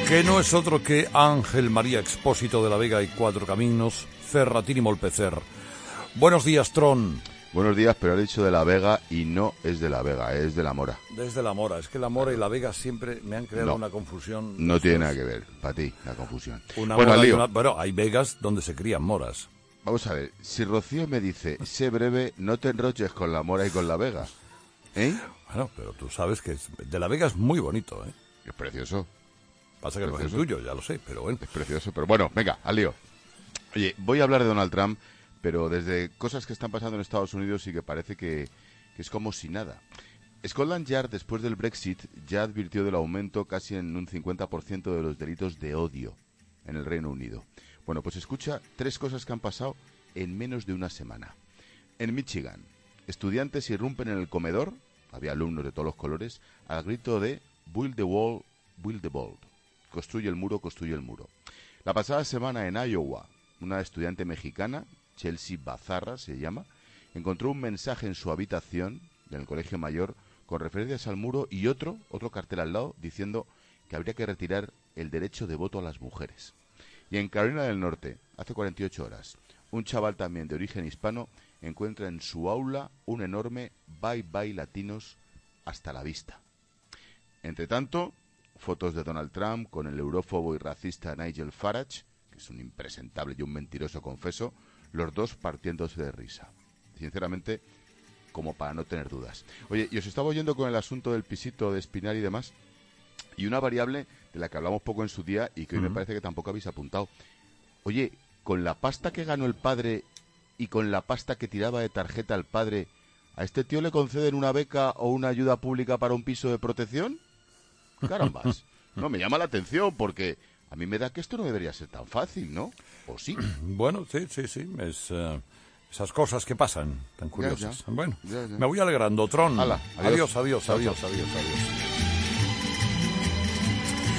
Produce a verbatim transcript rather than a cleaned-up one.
Que no es otro que Ángel María Expósito de la Vega y Cuatro Caminos, Cerratín y Molpecer. Buenos días, Tron. Buenos días, pero he dicho de la Vega y no es de la Vega, es de la Mora. Desde la Mora, es que la Mora y la Vega siempre me han creado no, una confusión. No tiene nada que ver, para ti, la confusión. Una bueno, mora al lío. Una, bueno, hay Vegas donde se crían moras. Vamos a ver, si Rocío me dice, sé breve, no te enroches con la Mora y con la Vega, ¿eh? Bueno, pero tú sabes que es, de la Vega es muy bonito, ¿eh? Es precioso. Pasa que no es el tuyo, ya lo sé, pero bueno. Es precioso, pero bueno, venga, al lío. Oye, voy a hablar de Donald Trump, pero desde cosas que están pasando en Estados Unidos y que parece que, que es como si nada. Scotland Yard, después del Brexit, ya advirtió del aumento casi en un cincuenta por ciento de los delitos de odio en el Reino Unido. Bueno, pues escucha tres cosas que han pasado en menos de una semana. En Michigan, estudiantes irrumpen en el comedor, había alumnos de todos los colores, al grito de "Build the wall, build the wall". Construye el muro, construye el muro. La pasada semana en Iowa, una estudiante mexicana, Chelsea Bazarra se llama, encontró un mensaje en su habitación del colegio mayor con referencias al muro y otro, otro cartel al lado diciendo que habría que retirar el derecho de voto a las mujeres. Y en Carolina del Norte, hace cuarenta y ocho horas, un chaval también de origen hispano encuentra en su aula un enorme "Bye Bye Latinos, hasta la vista". Entre tanto, fotos de Donald Trump con el eurófobo y racista Nigel Farage, que es un impresentable y un mentiroso confeso, los dos partiéndose de risa. Sinceramente, como para no tener dudas. Oye, y os estaba oyendo con el asunto del pisito de Espinar y demás, y una variable de la que hablamos poco en su día y que hoy uh-huh. me parece que tampoco habéis apuntado. Oye, con la pasta que ganó el padre y con la pasta que tiraba de tarjeta el padre, ¿a este tío le conceden una beca o una ayuda pública para un piso de protección? Carambas. No, me llama la atención porque a mí me da que esto no debería ser tan fácil, ¿no? ¿O sí? Bueno, sí, sí, sí. Es, uh, esas cosas que pasan, tan curiosas. Ya, ya. Bueno, ya, ya. me voy alegrando, Tron. Hala, adiós, adiós, adiós, chao, adiós, chao. adiós, adiós.